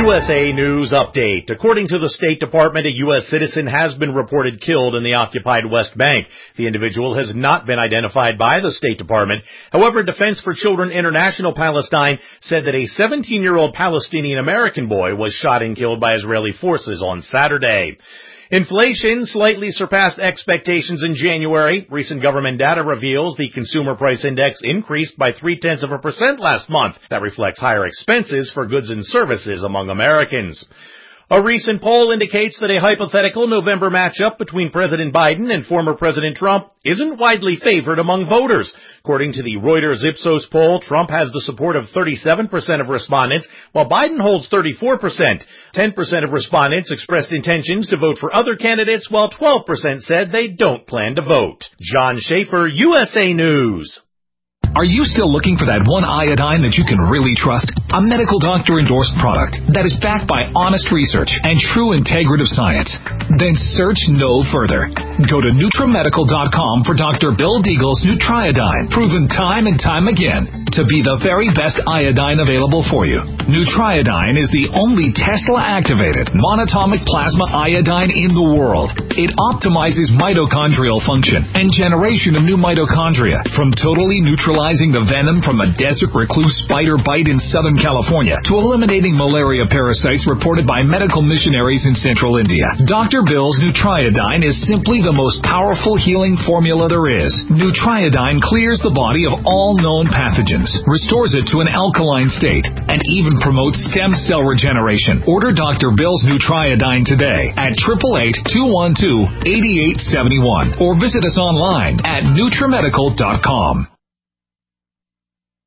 USA News Update. According to the State Department, a U.S. citizen has been reported killed in the occupied West Bank. The individual has not been identified by the State Department. However, Defense for Children International Palestine said that a 17-year-old Palestinian-American boy was shot and killed by Israeli forces on Saturday. Inflation slightly surpassed expectations in January. Recent government data reveals the Consumer Price Index increased by 0.3% last month. That reflects higher expenses for goods and services among Americans. A recent poll indicates that a hypothetical November matchup between President Biden and former President Trump isn't widely favored among voters. According to the Reuters Ipsos poll, Trump has the support of 37% of respondents, while Biden holds 34%. 10% of respondents expressed intentions to vote for other candidates, while 12% said they don't plan to vote. John Schaefer, USA News. Are you still looking for that one iodine that you can really trust? A medical doctor-endorsed product that is backed by honest research and true integrative science? Then search no further. Go to NutriMedical.com for Dr. Bill Deagle's Nutriodine, proven time and time again to be the very best iodine available for you. Nutriodine is the only Tesla-activated monatomic plasma iodine in the world. It optimizes mitochondrial function and generation of new mitochondria from totally neutralizing the venom from a desert recluse spider bite in Southern California to eliminating malaria parasites reported by medical missionaries in Central India. Dr. Bill's Nutriodine is simply the most powerful healing formula there is. Nutriodine clears the body of all known pathogens, restores it to an alkaline state, and even promotes stem cell regeneration. Order Dr. Bill's Nutriodine today at 888-212-8871 or visit us online at NutriMedical.com.